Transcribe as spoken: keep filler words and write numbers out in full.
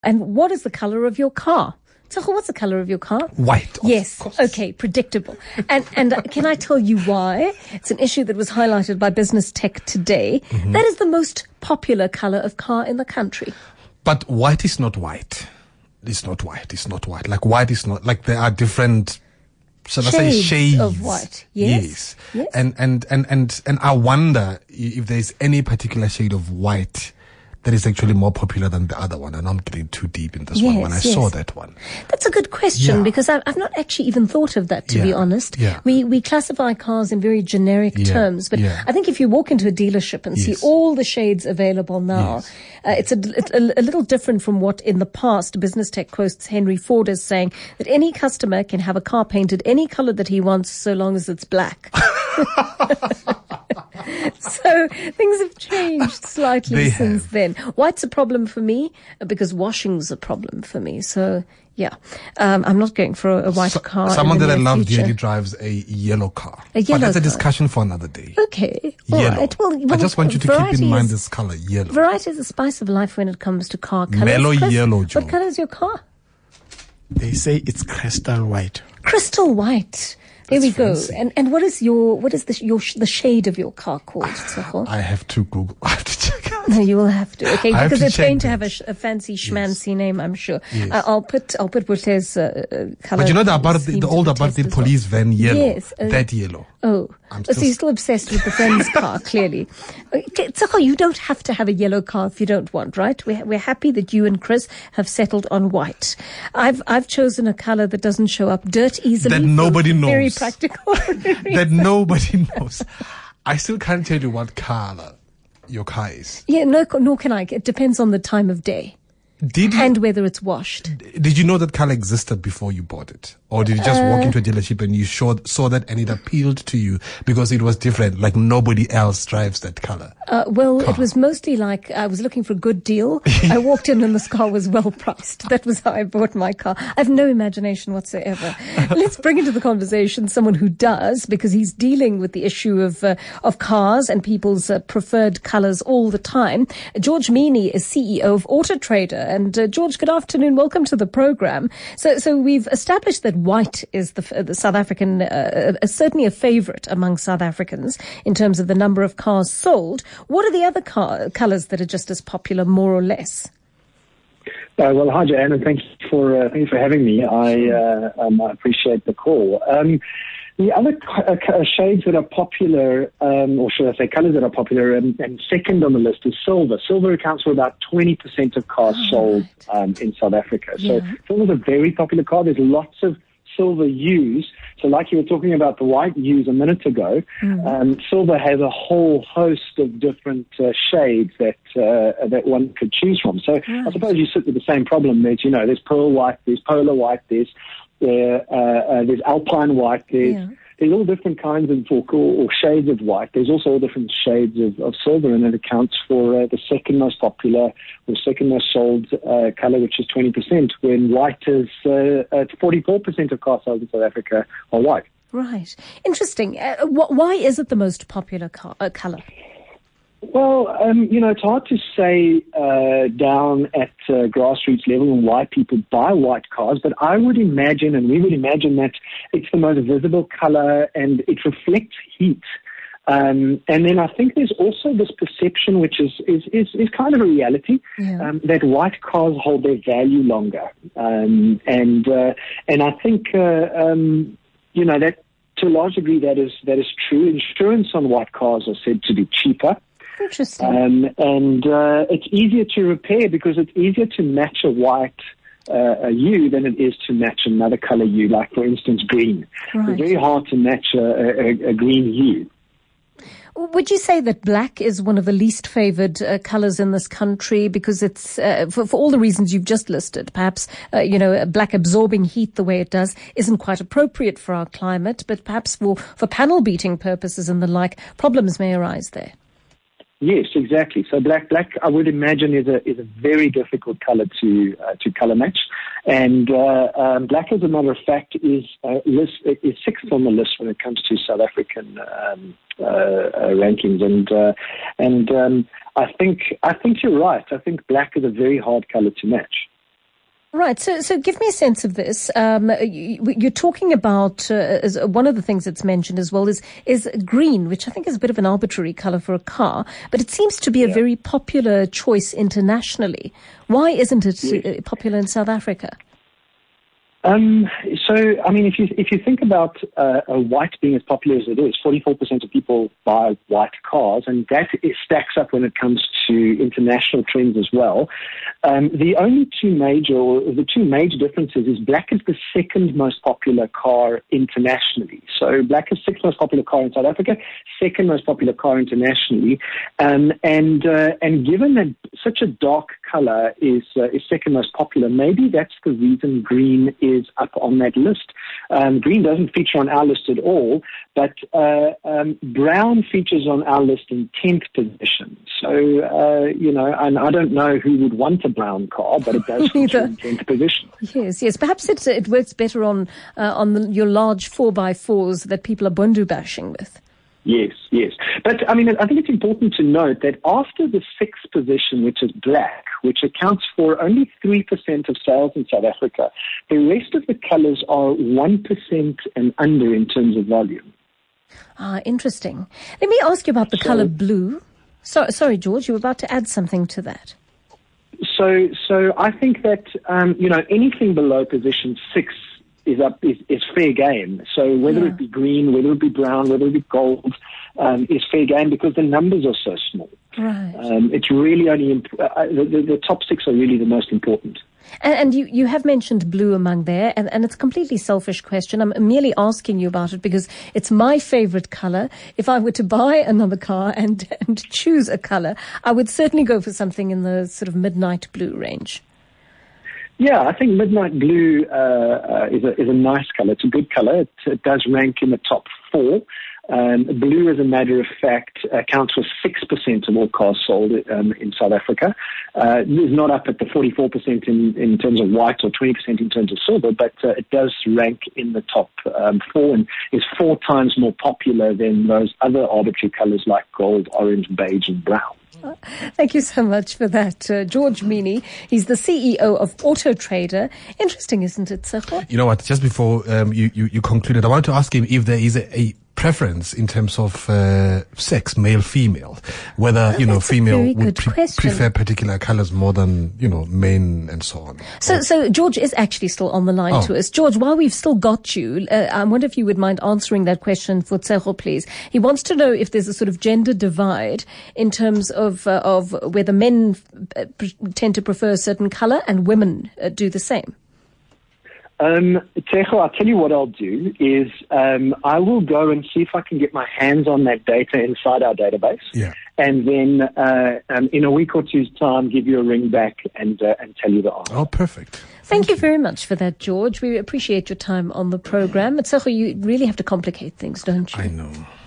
And what is the color of your car? So what's the color of your car? White. Yes. Okay. Predictable. And and can I tell you why? It's an issue that was highlighted by Business Tech today. Mm-hmm. That is the most popular color of car in the country. But white is not white. It's not white. It's not white. Like white is not, like there are different, shall shades I say, shades of white. Yes. Yes. Yes. And, and, and, and, and I wonder if there's any particular shade of white that is actually more popular than the other one. And I'm getting too deep in this yes, one when I yes. saw that one. That's a good question yeah. because I've, I've not actually even thought of that, to yeah. be honest. Yeah. We we classify cars in very generic yeah. terms, but yeah. I think if you walk into a dealership and yes. see all the shades available now, yes. uh, it's, a, it's a, a little different from what in the past Business Tech quotes Henry Ford as saying that any customer can have a car painted any color that he wants so long as it's black. So things have changed slightly They since have. then. White's a problem for me because washing's a problem for me. So yeah, um, I'm not going for a, a white so, car. Someone in the that I near love future. dearly drives a yellow car. A yellow but that's a car. discussion for another day. Okay, all yellow. right. Well, well, I just want you to keep in mind is, this color, yellow. Variety is the spice of life when it comes to car colors. Mellow Chris, yellow, Joe. What color is your car? They say it's crystal white. Crystal white. There That's we go. fancy. And and what is your what is the your the shade of your car called? Tsogo? I have to Google. I have to check out. No, you will have to. Okay, I have because to it's check going to that. have a, sh- a fancy schmancy name, I'm sure. Yes. Uh, I'll put I'll put Bute's uh, uh, color. But you know the about the, scheme the to old the about test the as well. police van yellow. Yes, uh, that yellow. Oh, I'm so still- you're still obsessed with the friend's car, clearly. Okay, Tsako, you don't have to have a yellow car if you don't want, right? We're, we're happy that you and Chris have settled on white. I've I've chosen a color that doesn't show up dirt easily. That nobody knows. Very practical. That nobody knows. I still can't tell you what color your car is. Yeah, no, nor can I. It depends on the time of day Did you, and whether it's washed. did you know that color existed before you bought it? Or did you just Uh, walk into a dealership and you saw, saw that and it appealed to you because it was different, like nobody else drives that color? Uh, well, Car. it was mostly like I was looking for a good deal. I walked in and this car was well priced. That was how I bought my car. I have no imagination whatsoever. Let's bring into the conversation someone who does, because he's dealing with the issue of uh, of cars and people's uh, preferred colors all the time. George Meany is C E O of Auto Trader. And uh, George, good afternoon. Welcome to the program. So, so we've established that white is the, uh, the South African, uh, uh, certainly a favorite among South Africans in terms of the number of cars sold. What are the other car, colors that are just as popular, more or less? Uh, well, hi, Joanne, and thank you for uh, thank you for having me. I uh, um, I appreciate the call. Um, the other uh, shades that are popular, um, or should I say, colors that are popular, um, and second on the list is silver. Silver accounts for about twenty percent of cars Oh, sold right. um, in South Africa. So Yeah. silver is a very popular car. There's lots of silver hues. So like you were talking about the white hues a minute ago, Mm. um, silver has a whole host of different uh, shades that uh, that one could choose from. So I Right. suppose you sit with the same problem that, you know, there's pearl white, there's polar white, there's uh, uh, uh, there's alpine white, there's Yeah. there's all different kinds of or, or shades of white. There's also all different shades of, of silver, and it accounts for uh, the second most popular or second most sold uh, color, which is twenty percent, when white is uh, uh, forty-four percent of car sales in South Africa are white. Right. Interesting. Uh, wh- why is it the most popular car, uh, color? Well, um, you know, it's hard to say uh, down at uh, grassroots level and why people buy white cars, but I would imagine, and we would imagine, that it's the most visible color and it reflects heat. Um, and then I think there's also this perception, which is is, is, is kind of a reality, Yeah. um, that white cars hold their value longer. Um, and uh, and I think, uh, um, you know, that to a large degree that is that is true. Insurance on white cars are said to be cheaper. Interesting. Um, and uh, it's easier to repair because it's easier to match a white uh, a hue than it is to match another color hue, like, for instance, green. Right. It's very hard to match a, a, a green hue. Would you say that black is one of the least favored uh, colors in this country because it's, uh, for, for all the reasons you've just listed, perhaps, uh, you know, black absorbing heat the way it does isn't quite appropriate for our climate, but perhaps for, for panel beating purposes and the like, problems may arise there? Yes, exactly. So black, black, I would imagine, is a is a very difficult color to uh, to color match, and uh, um, black, as a matter of fact, is uh, list is sixth on the list when it comes to South African um, uh, uh, rankings, and uh, and um, I think I think you're right. I think black is a very hard color to match. Right. So, so give me a sense of this. Um, you, you're talking about uh, as one of the things that's mentioned as well is is green, which I think is a bit of an arbitrary color for a car, but it seems to be a Yeah. very popular choice internationally. Why isn't it Yes. uh, popular in South Africa? Um, so, I mean, if you if you think about uh, a white being as popular as it is, forty-four percent of people buy white cars, and that is, stacks up when it comes to international trends as well. Um, the only two major, or the two major differences is black is the second most popular car internationally. So, black is sixth most popular car in South Africa, second most popular car internationally, um, and uh, and given that such a dark color is uh, is second most popular, maybe that's the reason green is is up on that list. Um, green doesn't feature on our list at all, but uh, um, brown features on our list in tenth position. So, uh, you know, and I don't know who would want a brown car, but it does feature in tenth position. Yes, yes. Perhaps it, it works better on uh, on the, your large four by fours that people are bundu bashing with. Yes, yes. But, I mean, I think it's important to note that after the sixth position, which is black, which accounts for only three percent of sales in South Africa, the rest of the colors are one percent and under in terms of volume. Ah, interesting. Let me ask you about the So- color blue. So, sorry, George, you were about to add something to that. So, so I think that, um, you know, anything below position six is up is, is fair game. So whether Yeah. it be green, whether it be brown, whether it be gold, um, is fair game because the numbers are so small. Right. Um, it's really only imp- uh, the, the, the top six are really the most important. And, and you, you have mentioned blue among there, and, and it's a completely selfish question. I'm merely asking you about it because it's my favorite color. If I were to buy another car and, and choose a color, I would certainly go for something in the sort of midnight blue range. Yeah, I think midnight blue uh, uh, is a is a nice color. It's a good color. It, it does rank in the top four. Um, blue, as a matter of fact, accounts for six percent of all cars sold um, in South Africa. Uh, it's not up at the forty-four percent in, in terms of white or twenty percent in terms of silver, but uh, it does rank in the top um, four and is four times more popular than those other arbitrary colors like gold, orange, beige, and brown. Thank you so much for that, uh, George Meany. He's the C E O of Auto Trader. Interesting, isn't it, Tsecho? You know what? Just before um, you, you you concluded, I want to ask him if there is a, a preference in terms of uh, sex, male, female, whether you know That's a female very would good pre- question. prefer particular colors more than you know men and so on. So, so George is actually still on the line Oh. to us. George, while we've still got you, uh, I wonder if you would mind answering that question for Tsecho, please. He wants to know if there's a sort of gender divide in terms of uh, of whether men uh, pre- tend to prefer a certain color and women uh, do the same. Um, Tejo, I'll tell you what I'll do is um, I will go and see if I can get my hands on that data inside our database. Yeah. And then uh, um, in a week or two's time, give you a ring back and uh, and tell you the answer. Oh, perfect. Thank you very much for that, George. We appreciate your time on the program. Tsecho, you really have to complicate things, don't you? I know.